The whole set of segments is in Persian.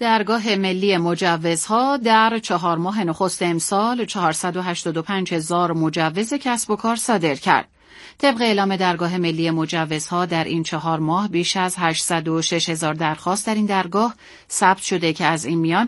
درگاه ملی مجوزها در 4 ماه نخست امسال 485,000 مجوز کسب و کار صادر کرد. طبق اعلام درگاه ملی مجوزها در این 4 ماه بیش از 806,000 درخواست در این درگاه ثبت شده که از این میان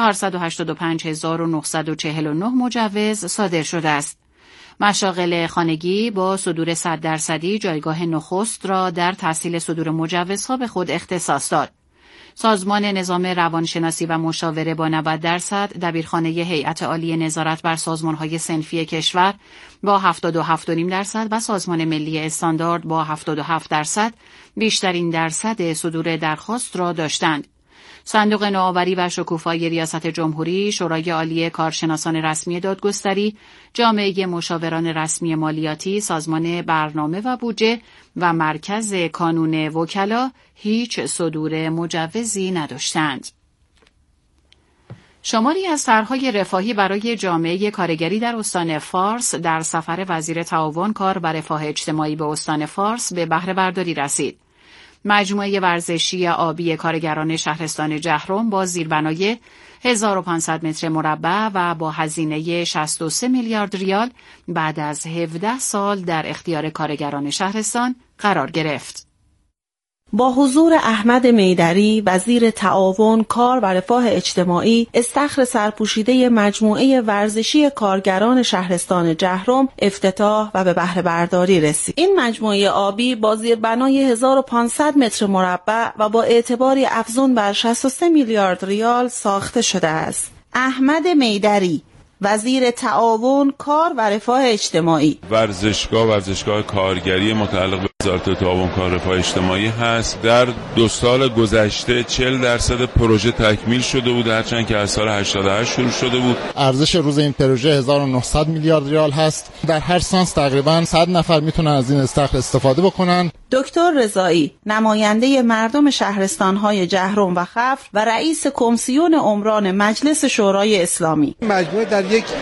485,949 مجوز صادر شده است. مشاغل خانگی با صدور 100% جایگاه نخست را در تسهیل صدور مجوزها به خود اختصاص داد. سازمان نظام روانشناسی و مشاوره با 90% دبیرخانه هیئت عالی نظارت بر سازمان‌های صنفی کشور با 77.5% و سازمان ملی استاندارد با 77% بیشترین درصد صدور درخواست را داشتند. صندوق نوآوری و شکوفایی ریاست جمهوری، شورای عالی کارشناسان رسمی دادگستری، جامعه مشاوران رسمی مالیاتی، سازمان برنامه و بودجه و مرکز کانون وکلا هیچ صدور مجوزی نداشتند. شماری از طرح‌های رفاهی برای جامعه کارگری در استان فارس در سفر وزیر تعاون کار و رفاه اجتماعی به استان فارس به بهره برداری رسید. مجموعه ورزشی آبی کارگران شهرستان جهرم با زیربنای 1500 متر مربع و با هزینه 63 میلیارد ریال بعد از 17 سال در اختیار کارگران شهرستان قرار گرفت. با حضور احمد میدری وزیر تعاون کار و رفاه اجتماعی استخر سرپوشیده مجموعه ورزشی کارگران شهرستان جهرم افتتاح و به بهره برداری رسید. این مجموعه آبی با زیربنای 1500 متر مربع و با اعتباری افزون بر 63 میلیارد ریال ساخته شده است. احمد میدری وزیر تعاون کار و رفاه اجتماعی: ورزشگاه کارگری متعلق به وزارت تعاون کار رفاه اجتماعی هست. در 2 سال گذشته 40% پروژه تکمیل شده بود، هرچند که از سال 88 شروع شده بود. ارزش روز این پروژه 1900 میلیارد ریال هست. در هر سانس تقریبا 100 نفر میتونن از این استخر استفاده بکنن. دکتر رضایی نماینده مردم شهرستان‌های جهرم و خفر و رئیس کمیسیون عمران مجلس شورای اسلامی: مجموعه در یک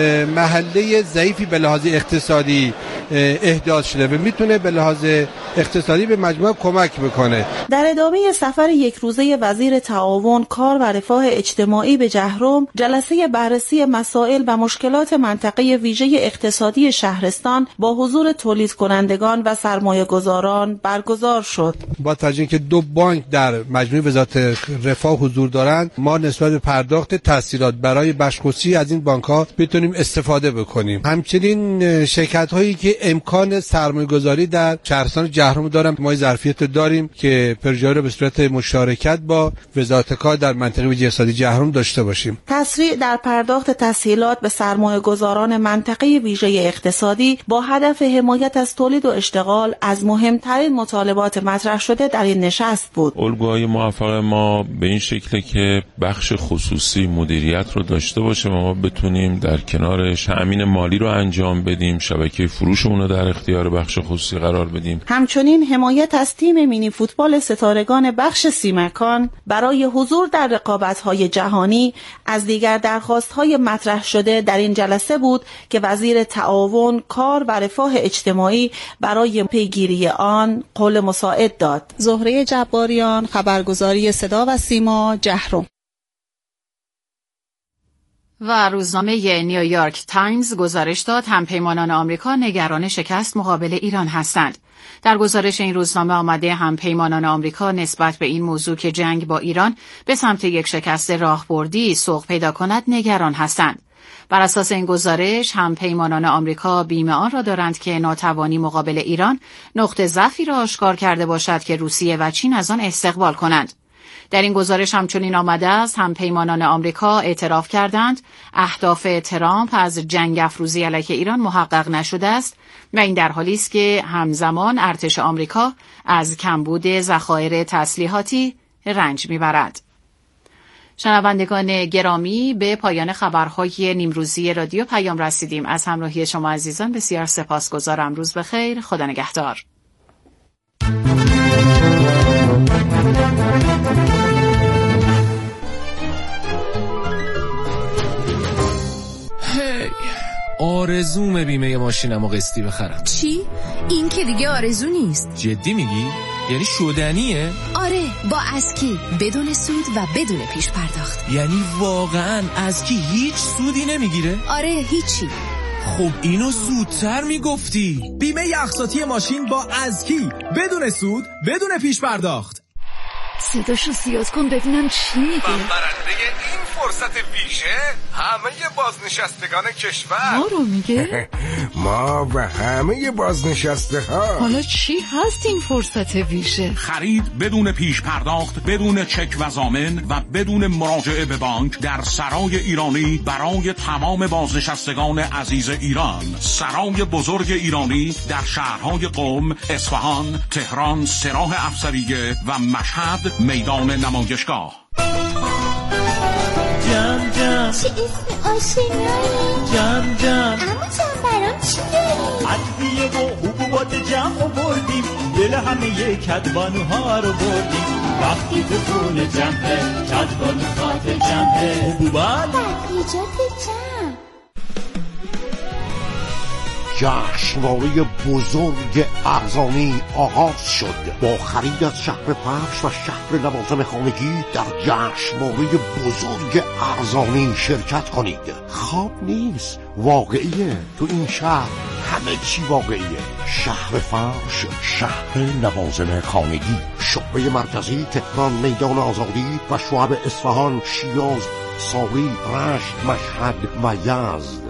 محله ضعیفی به لحاظ اقتصادی احداث شده و میتونه به لحاظ اقتصادی به مجموعه کمک بکنه. در ادامه سفر 1 روزه وزیر تعاون کار و رفاه اجتماعی به جهرم، جلسه بررسی مسائل و مشکلات منطقه ویژه اقتصادی شهرستان با حضور تولید کنندگان و سرمایه گذاران برگزار شد. با توجه اینکه 2 بانک در مجموعه وزارت رفاه حضور دارند، ما نسبت به پرداخت تسهیلات برای بخش‌خصوصی از این بانک‌ها بتونیم استفاده بکنیم. همچنین شرکت‌هایی که امکان سرمایه‌گذاری در شهرستان جهرم دارن، ما ظرفیت داریم که پروژه رو به صورت مشارکت با وزارت کار در منطقه ویژه اقتصادی جهرم داشته باشیم. تسریع در پرداخت تسهیلات به سرمایه‌گذاران منطقه ویژه اقتصادی با هدف حمایت از تولید و اشتغال از مهمترین مطالبات مطرح شده در این نشست بود. الگوهای موفق ما به این شکله که بخش خصوصی مدیریت رو داشته باشه و ما بتونیم در کنارش تأمین مالی رو انجام بدیم، شبکه فروشمون رو در اختیار بخش خصوصی قرار بدیم. همچنین حمایت از تیم مینی فوتبال ستارگان بخش سیمکان برای حضور در رقابت‌های جهانی از دیگر درخواست‌های مطرح شده در این جلسه بود که وزیر تعاون کار و رفاه اجتماعی برای پیگیری آن قول مساعد داد. زهره جباریان، خبرگزاری صدا و سیما، جهرم. و روزنامه نیویورک تایمز گزارش داد همپیمانان آمریکا نگران شکست مقابل ایران هستند. در گزارش این روزنامه آمده همپیمانان آمریکا نسبت به این موضوع که جنگ با ایران به سمت یک شکست راهبردی سوق پیدا کند نگران هستند. بر اساس این گزارش همپیمانان آمریکا بیم آن را دارند که ناتوانی مقابل ایران نقطه ضعفی را آشکار کرده باشد که روسیه و چین از آن استقبال کنند. در این گزارش همچنین آمده است همپیمانان آمریکا اعتراف کردند اهداف ترامپ از جنگ افروزی علیه ایران محقق نشده است و این در حالی است که همزمان ارتش آمریکا از کمبود ذخایر تسلیحاتی رنج میبرد. شنوندگان گرامی، به پایان خبرهای نیمروزی رادیو پیام رسیدیم. از همراهی شما عزیزان بسیار سپاسگزارم. روز بخیر، خدا نگهدار. آرزومه بیمه ماشینمو قسطی بخرم. چی؟ این که دیگه آرزو نیست. جدی میگی؟ یعنی شدنیه؟ آره، با اسکی بدون سود و بدون پیش پرداخت. یعنی واقعا اسکی هیچ سودی نمیگیره؟ آره، هیچی. خب اینو زودتر میگفتی. بیمه اقساطی ماشین با اسکی بدون سود بدون پیش پرداخت. صداشو زیاد کن ببینم چی میگه. برنده این فرصت ویژه همه بازنشستگان کشور. ما رو میگه؟ ما و همه بازنشسته ها. حالا چی هست این فرصت ویژه؟ خرید بدون پیش پرداخت، بدون چک و ضامن و بدون مراجعه به بانک در سرای ایرانی برای تمام بازنشستگان عزیز ایران. سرای بزرگ ایرانی در شهرهای قم، اصفهان، تهران، سراح افسریه و مشهد میدان نمایشگاه. جم جم چه اسم آشنایی. جم جم اما جم برام چی داری؟ عدیه و حبوبات جمع آوردیم، دل همه کدبانوها رو بردیم. وقتی تو خونه جمعه کدبانوهات جمعه حبوبات بقیجات جمع. جشنواره بزرگ ارزانی آغاز شد. با خرید از شهر فرش و شهر لوازم خانگی در جشنواره بزرگ ارزانی شرکت کنید. خواب نیست، واقعیه. تو این شهر همه چی واقعیه. شهر فرش، شهر لوازم خانگی، شعبه مرکزی تهران میدان آزادی و شعب اصفهان، شیراز، ساری، رشت، مشهد و یزد.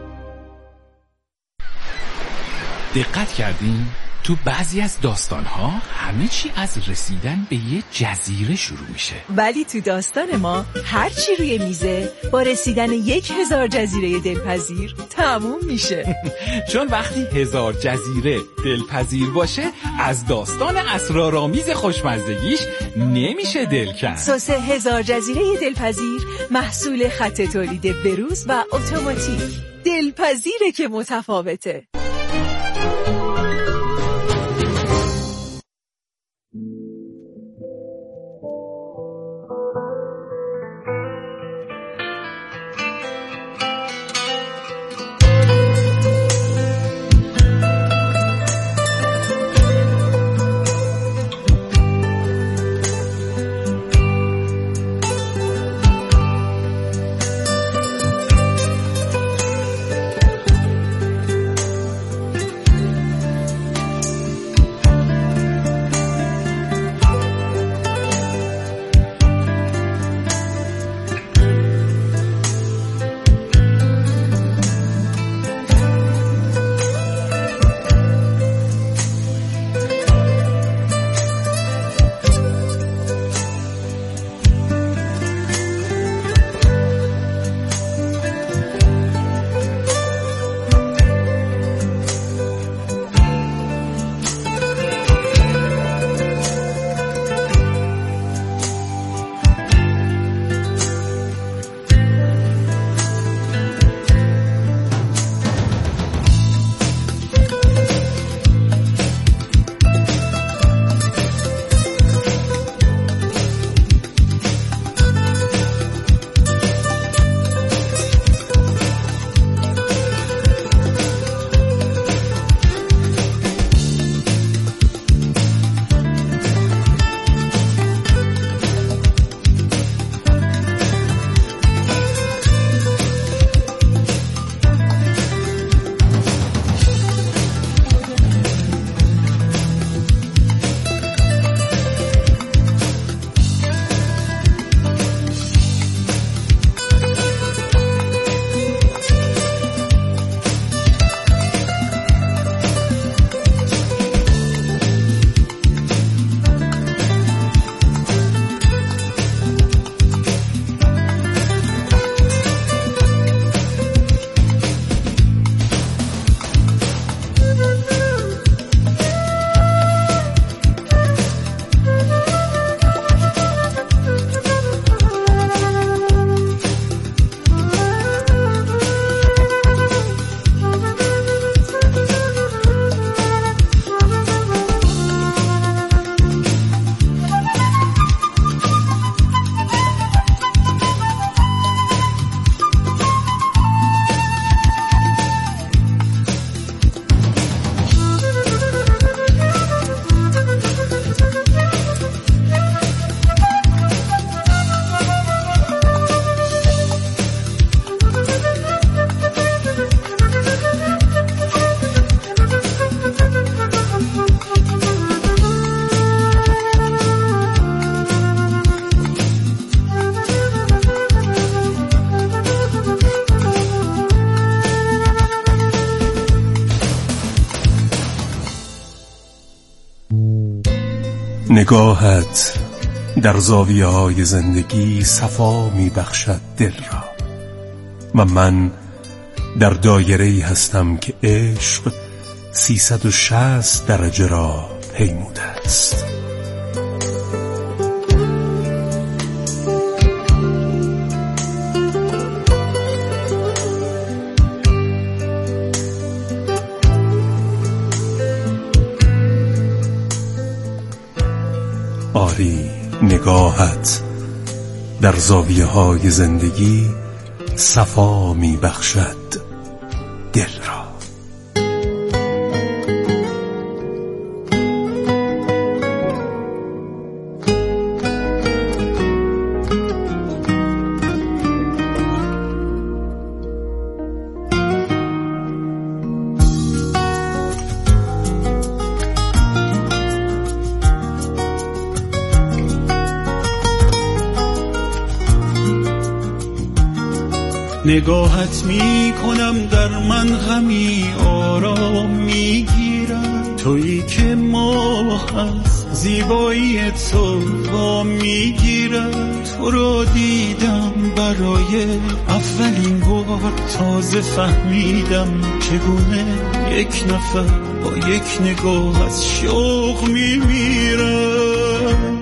دقت کردین؟ تو بعضی از داستان‌ها همه چی از رسیدن به یه جزیره شروع میشه، ولی تو داستان ما هر چی روی میزه با رسیدن 1000 جزیره دلپذیر تموم میشه. چون وقتی 1000 جزیره دلپذیر باشه از داستان اسرارآمیز خوشمزدگیش نمیشه دل کند. سس 1000 جزیره دلپذیر محصول خط تولید بروز و اتوماتیک. دلپذیره که متفاوته. نگاهت در زاویه های زندگی صفا می بخشد دل را و من در دایره‌ای هستم که عشق 360 درجه را پیموده است. آری نگاهت در زاویه های زندگی صفا می بخشد دل را. نگاهت می کنم در من غمی آرام می گیرم، تویی که ماه از زیبایی تو با می گیرم. تو را دیدم برای اولین بار، تازه فهمیدم چگونه یک نفر با یک نگاه از شوق می میرم.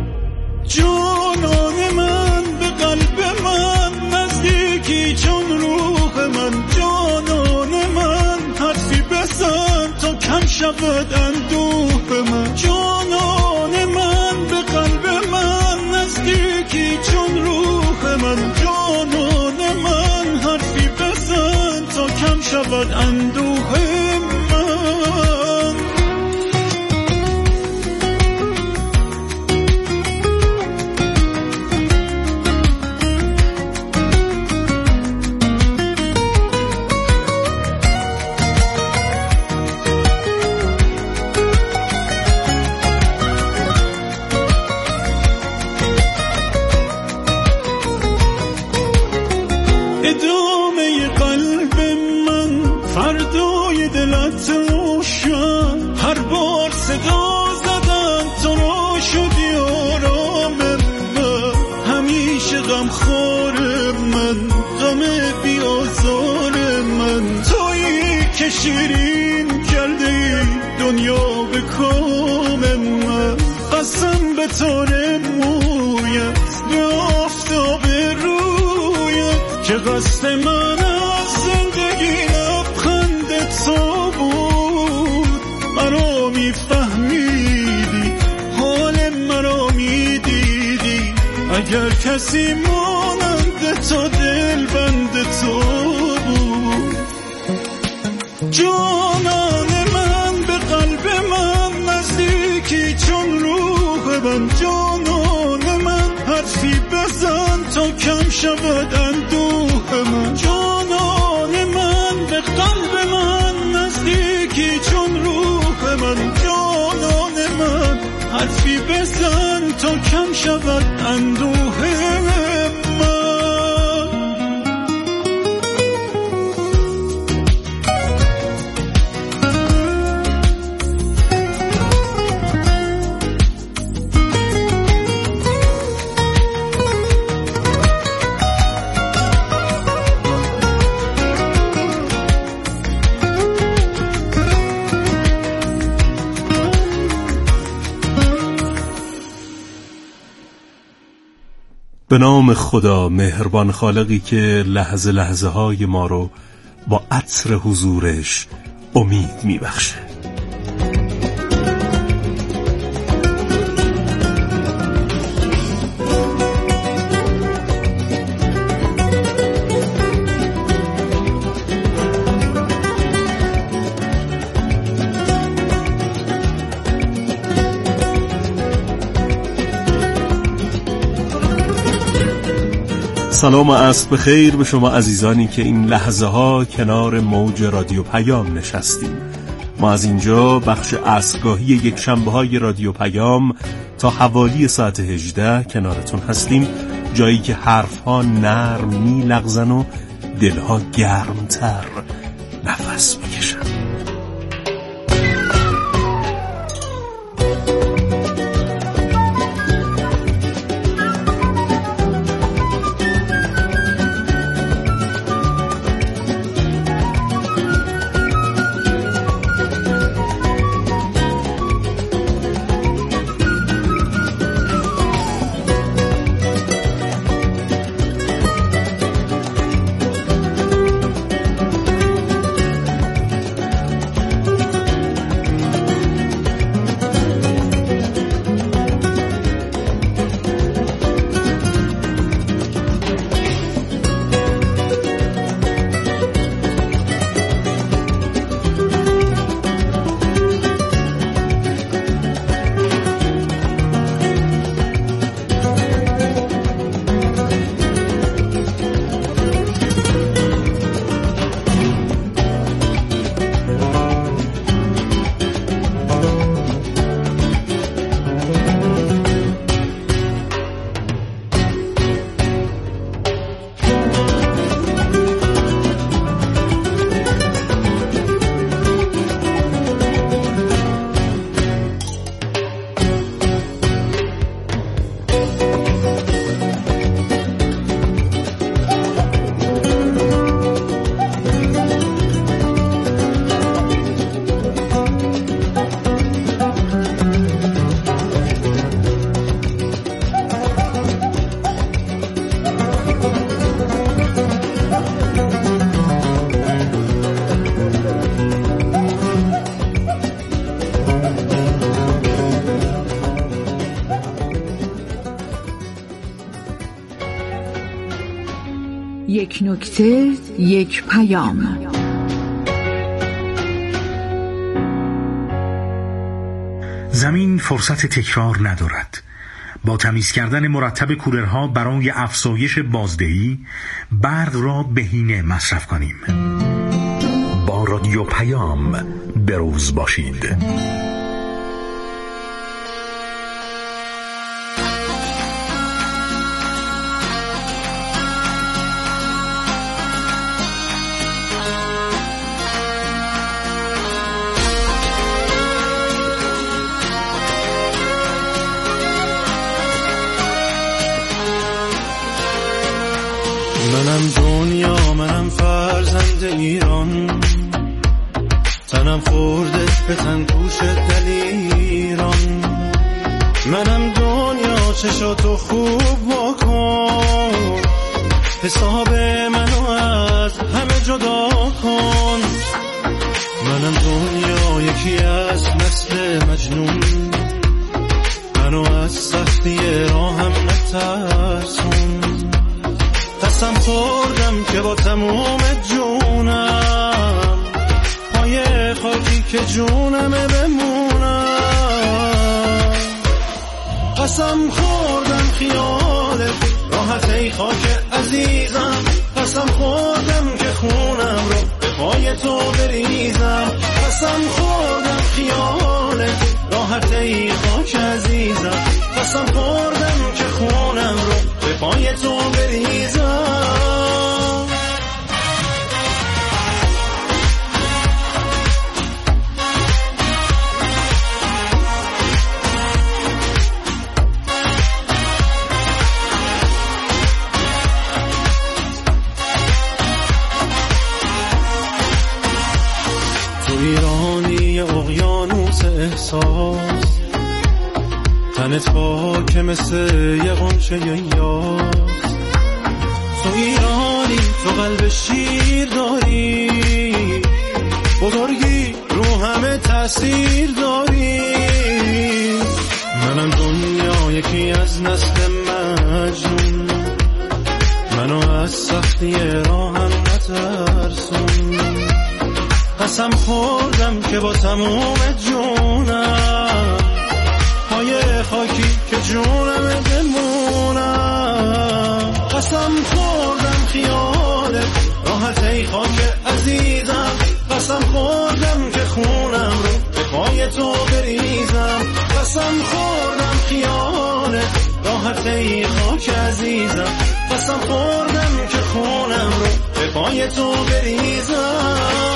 جانان من به قلب من نزدیکی چون روح من، جانان من حرفی بزن تا کم شود اندوه من. جانان من به قلب من نزدیکی چون روح من، جانان من حرفی بزن تا کم شود اندوه من. ادامه قلب من فردای دلت روشن، هر بار صدا زدن تو را شدی آرام من. همیشه غم خور من، غم بیازار من، تویی که شیرین کرده دنیا به کام من. قسم به تار مویت به آفتاب رویت که قصد من از زندگی لبخند تو بود. مرا میفهمیدی، حال مرا میدیدی، اگر کسی مانند تو دل بند تو بود. جانان من به قلب من نزدیکی چون روح من، جانان من حرفی بزن تا کم شود اندوه من. جانان من به قلب من نزدیکی چون روح من، جانان من حرفی بزن تا کم شود اندوه من. به نام خدا مهربان خالقی که لحظه لحظه های ما رو با عطر حضورش امید میبخشه. سلام و عصر بخیر به شما عزیزانی که این لحظه ها کنار موج رادیو پیام نشستیم. ما از اینجا بخش عصرگاهی یک شنبه های رادیو پیام تا حوالی ساعت 18 کنارتون هستیم، جایی که حرف ها نرم می لغزن و دل ها گرمتر نفس می کشن. یک نکته، یک پیام. زمین فرصت تکرار ندارد. با تمیز کردن مرتب کولرها برای افزایش بازدهی، برق را بهینه مصرف کنیم. با رادیو پیام بروز باشید. منم دنیا، منم فرزند ایران، تنم خورده به تن کوش دلیران. منم دنیا، چشاتو خوب بکن، حساب منو از همه جدا کن. منم دنیا، یکی از نسل مجنون، منو از سختی راهم نترسون. قسم خوردم که با تموم جونم پای خاکی که جونمه بمونم. قسم خوردم خیالت راحت ای خاک عزیزم، قسم خوردم که خونم رو به پای تو بریزم. قسم خوردم خیالت راحت ای خاک عزیزم، قسم خوردم که خونم رو به پای تو بریزم. تو ایرانی اقیانوس احساس، تنت پاک مثل یه غنچه یاس. تو ایرانی، تو قلب شیر داری، بزرگی رو همه تأثیر داری. منم دنیا، یکی از نسل مجنون، منو از سختی راهم نترسون. قسم خوردم که با تموم جونم پای خاکی که جونم بمونم. قسم خوردم خیالت راحت ای خاک عزیزم، قسم خوردم که خونم رو به پای تو بریزم. قسم خوردم خیالت راحت ای خاک عزیزم، قسم خوردم که خونم رو به پای تو بریزم.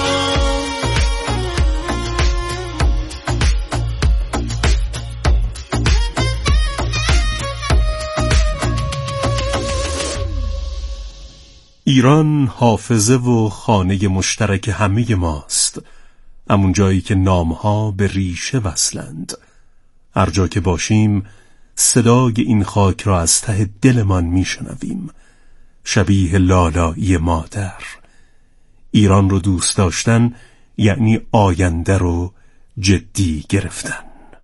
ایران حافظه و خانه مشترک همه ماست، همون جایی که نامها به ریشه وصلند. هر جا که باشیم صدای این خاک را از ته دلمان میشنویم، شبیه لالایی مادر. ایران رو دوست داشتن یعنی آینده رو جدی گرفتن.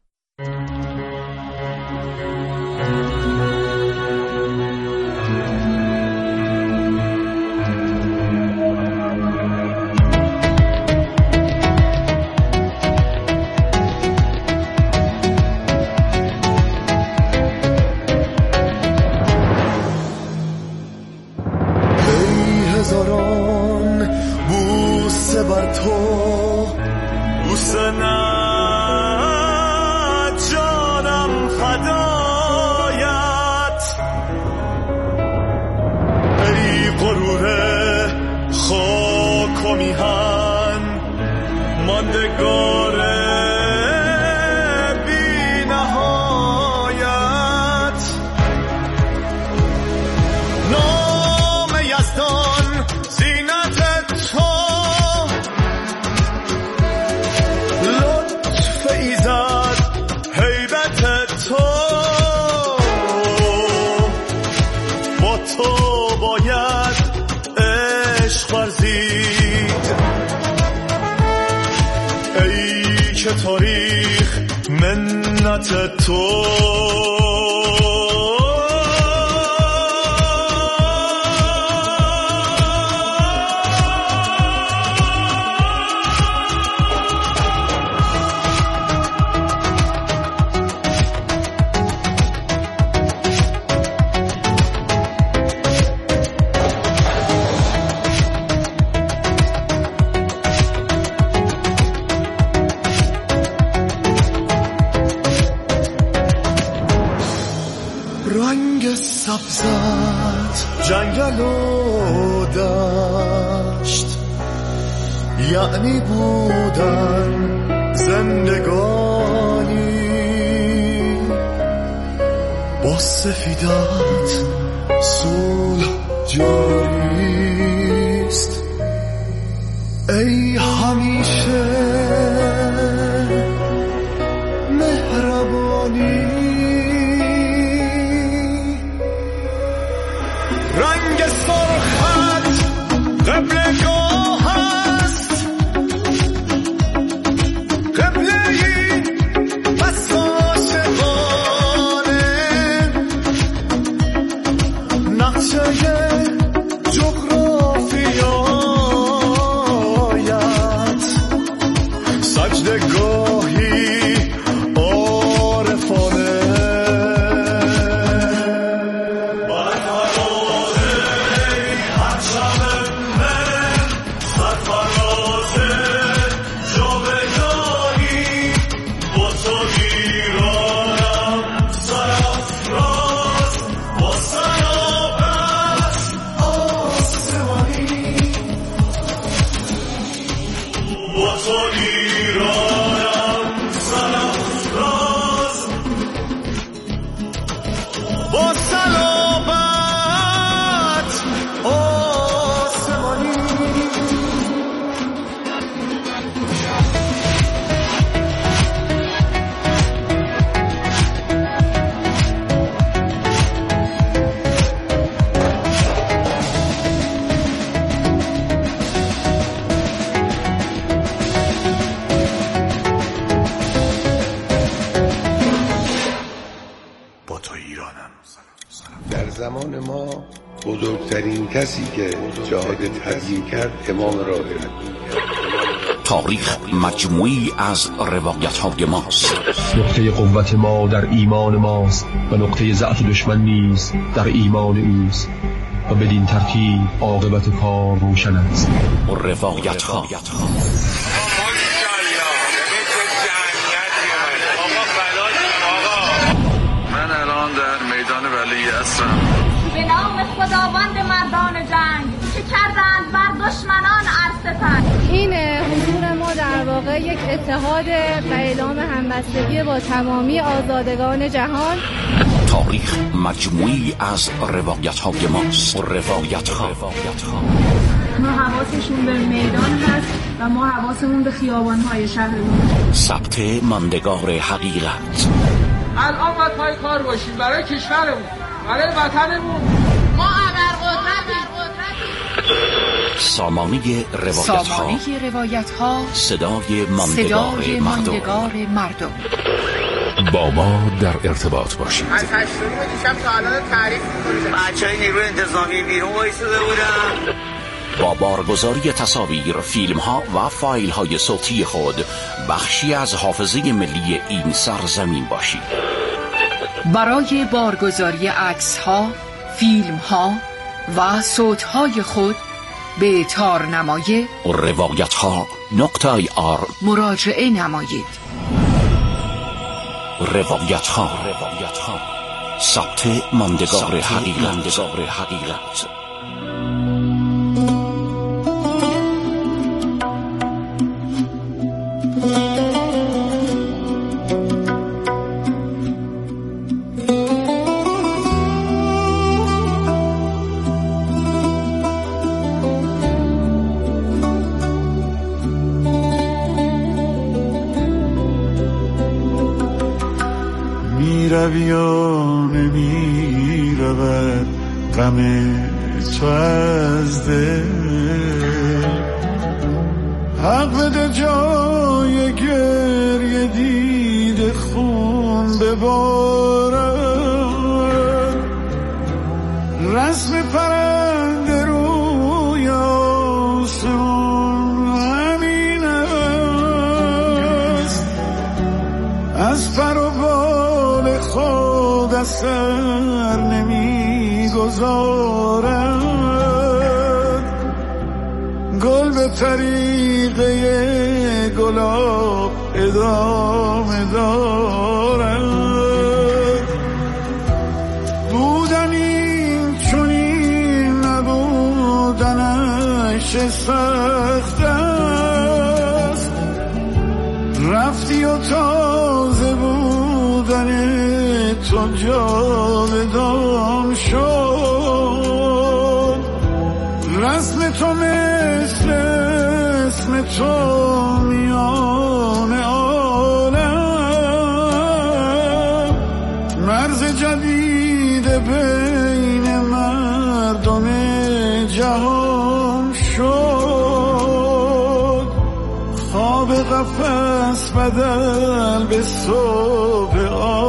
تاریخ منت تو رنگ سبزت جنگل و دشت یعنی بودن زندگانی با سفیدت صلح جاریست ای همیشه مهربانی رنگ سرخت قبلگاه است قبله‌ای بس عاشقانه نقشه جغرافیایت سجدگاهی عارفانه در زمان ما بزرگترین کسی که جهاد تبیین کرد امام راهب. تاریخ مجموعی از روایت‌های ماست. نقطه قوت ما در ایمان ماست و نقطه ضعف دشمن نیز در ایمان اوست و بدین ترتیب عاقبت کار روشن است. روایت‌ها من الان در میدان ولی هستم. به نام خداوند مردان جنگ که کردند بر دشمنان ارسطن. این حضور ما در واقع یک اتحاد و اعلام همبستگی با تمامی آزادگان جهان. تاریخ مجموعی از روایت‌های ماست. روایت‌ها ما حواسشون به میدان هست و ما حواسمون به خیابان‌های شهرمون. ثبت ماندگار حقیقت. الان باید پای کار باشیم برای کشورمون، برای وطنمون. ما ابرقدرتیم. سامانه روایت‌ها، صدای ماندگار مردم. با ما در ارتباط باشید. از 8 دیشب تا الان تعریف می‌کنید. بچه‌های نیروی انتظامی بیرون وایساده بودن. با بارگذاری تصاویر، فیلم‌ها و فایل‌های صوتی خود بخشی از حافظه ملی این سرزمین باشید. برای بارگذاری عکس‌ها، فیلم‌ها و صوت‌های خود به تارنمای روایت‌ها.ir مراجعه نمایید. روایت‌ها، ثبت ماندگار حقیقت. میرویانه میرود غم تو از دل، حق بده جای گریه دید خون ببارد، رسم پرنده روی آسمان همین است، از پر و بال خود از سر نمیگذارد، گل به طریقه گلاب ادامه دارد، همیشه سخت است، رفتی و تازه بودن تو جاودان شد. رسم تو مثل اسم تو میان عالم، مرز جدید بین مردم جهان شد. خواب قفس بدل به صبح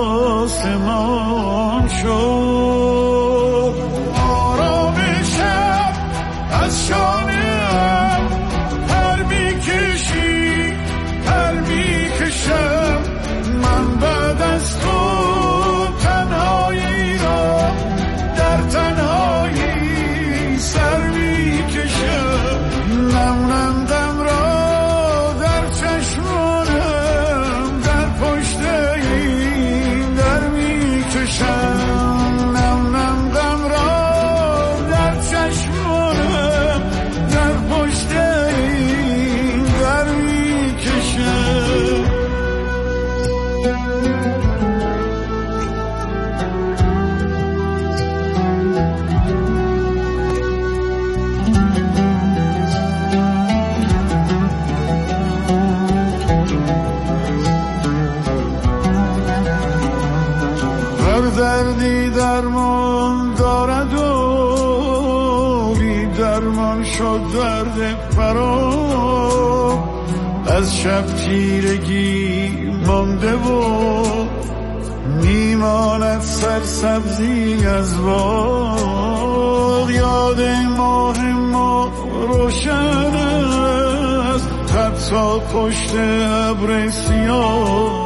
آسمان شد. آرام شب از شانه‌ام پر میکشی پر میکشم، من بعد از تو تنهایی را در تنهایی سر میکشم. نم دم را در چشمانم در پشت این در میکشم. نم دم را در چشمانم در پشت این در میکشم. هر دردی درمان دارد و بی درمان شد درد فرا. از شب تیرگی مانده و میماند سرسبزی از باغ. یاد ماه ما روشن است حتی پشت ابر سیاه.